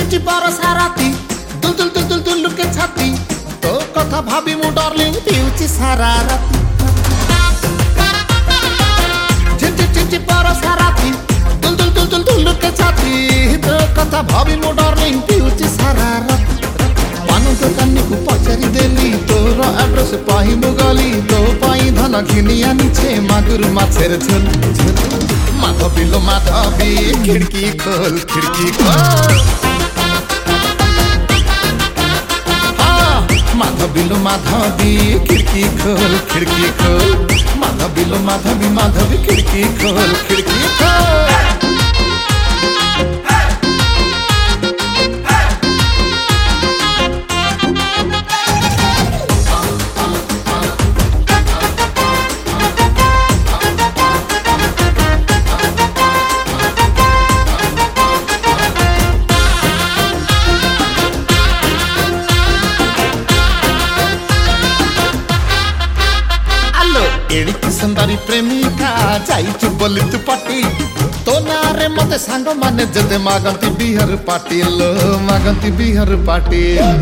चिपचिप बरसा राती दुल दुल दुल दुल दुल लुके छाती तो कथा भाबी मु डार्लिंग पिउची सारा राती चिपचिप बरसा राती दुल दुल दुल दुल दुल लुके छाती तो कथा भाबी मु डार्लिंग पिउची सारा राती पानु दोकानी को पचारि देली तोर एड्रेस पाहि मुगली तो पाई धन घिनी आनिछे मागुर माछेर झोल माधवी माधवी खिड़की खोल माधवी खिड़की खोल माधवी माधवी खिड़की खोल एड़ी सुंदरी प्रेमिका जाइछु बोली तू पाटी तो नारे मते सांग माने जदे मागंती बिहर पाटी लो मागंती बिहर पाटी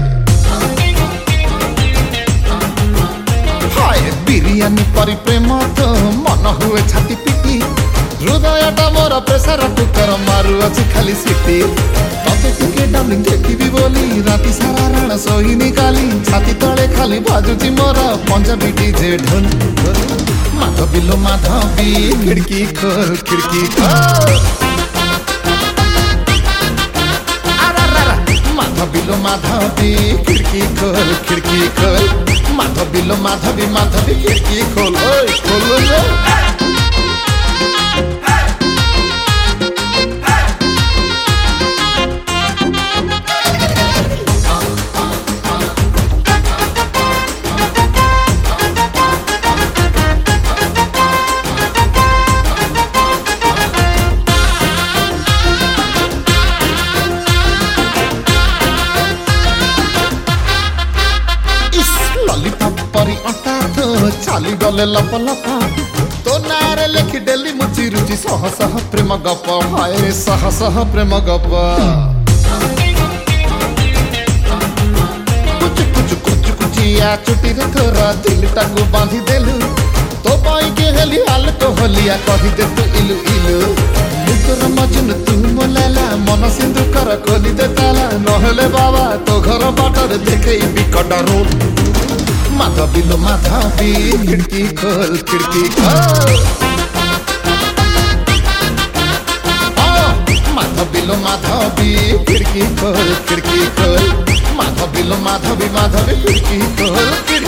हाय बिरियानी परी प्रेम तो मन हुए छाती पिटी हृदयटा मोर प्रेशर कुकर मारु अछि खाली सिटी तते टिके डार्लिंग देखिबी बोली राती सारा रण सोई निकाली छाती तळे खाली बाजुची मोर पंजाबी डीजे ढोल माधवी खिड़की खोल माधवी खिड़की खोल माधवी खिड़की खोल परी अंटा तो चाली गले लप लप तो नारे लेखी डेली मुची रुचि सह सह प्रेम गप हाय सह सह प्रेम गप कुचिया चुटी रे थोरा दिलटा को बांधी देलु तो पाई के हेली हाल को होलिया कहि दे तू इलु इलु मुकर मजन तू मोलाला मन सिंधु कर खोली दे ताला नहले बाबा तो घर बाटर देखे बिकट रोड माधवी खिड़की खोल माधवी खिड़की खोल माधवी खिड़की खोल